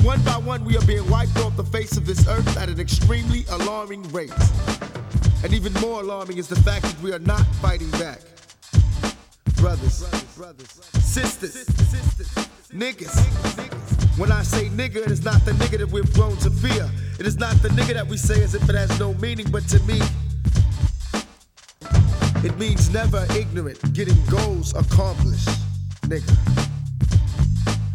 one by one we are being wiped off the face of this earth at an extremely alarming rate. And even more alarming is the fact that we are not fighting back. Brothers, sisters, niggas. When I say nigga, it is not the nigga that we've grown to fear. It is not the nigga that we say as if it has no meaning, but to me, it means never ignorant, getting goals accomplished, nigga.